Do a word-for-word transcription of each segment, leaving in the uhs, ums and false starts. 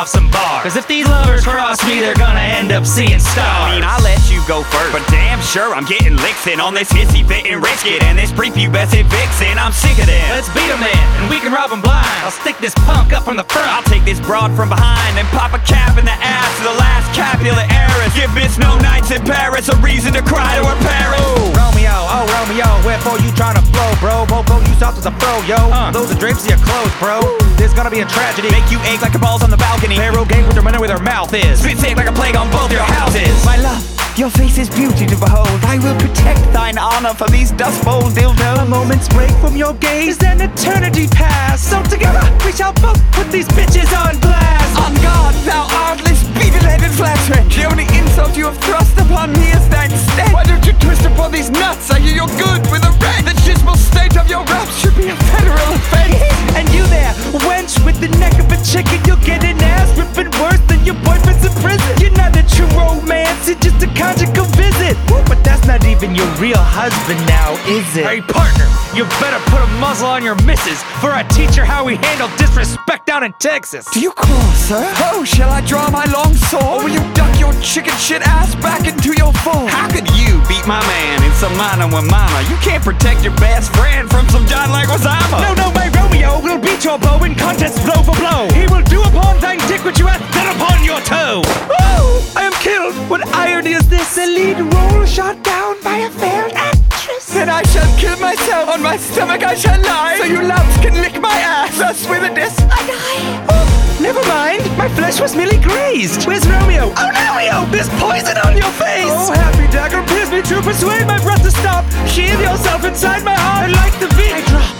off some bars. Cause if these lovers cross me, they're gonna end up seeing stars. I mean, I let you go first, but damn sure I'm getting licks in on this hissy fit and risk it, and this prepubescent vixen, I'm sick of them. Let's beat 'em then, and we can rob 'em blind. I'll stick this punk up from the front. I'll take this broad from behind and pop a cap in the ass of the last Capulet heiress. Give Miss No Nights in Paris a reason to cry to her parents. Ooh, Romeo, oh Romeo, wherefore you tryna flow, bro? Bobo, you soft as a pro, yo. Uh. Those are drapes of your clothes, bro. There's gonna be a tragedy. Make you ache like the balls on the balcony. Pharaoh gate with her money where their mouth is. Spit take like a plague on both your houses. My love, your face is beauty to behold. I will protect thine honor from these dust bowl dildos. A moment's break from your gaze, then eternity pass. So together we shall both put these bitches on blast. On guard, thou artless, beetle-headed flatterer. The only insult you have thrust upon me is thine stead. Why don't you twist upon these nuts? I hear you're good with a red. The chismal state of your raps should be a federal offense. And you there, wench with the neck of a chicken, you'll get an ass ripping worse than your boyfriend's in prison. You're not a true romance, it's just a conjugal visit. Woo, but that's not even your real husband now, is it? Hey partner, you better put a muzzle on your missus, for I teach her how we handle disrespect down in Texas. Do you call, sir? Oh, shall I draw my long sword? Or will you duck your chicken shit ass back into your fold? How could you beat my man in some minor with mama? You can't protect your best friend from some John Leguizamo. No, no, my Romeo will beat your bow in contest blow for blow. He will do upon thine dick what you hath done upon your toe. Oh, I am killed. What irony is this? The lead role shot down by a failed actress. Then I shall kill myself. On my stomach I shall lie, so you loves can lick my ass. Thus with a dis I die. Oh, never mind. My flesh was merely grazed. Where's Romeo? Oh, Romeo, there's poison on your face. Oh, happy dagger, pierce me to persuade my breath to stop. Sheathe yourself inside my heart and like the beat I drop.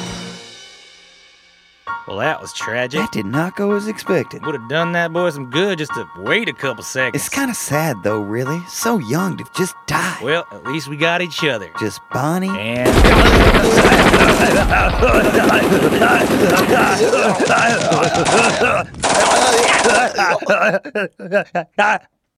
Well, that was tragic. That did not go as expected. Would have done that boy some good just to wait a couple seconds. It's kind of sad though, really. So young to just die. Well, at least we got each other. Just Bonnie And...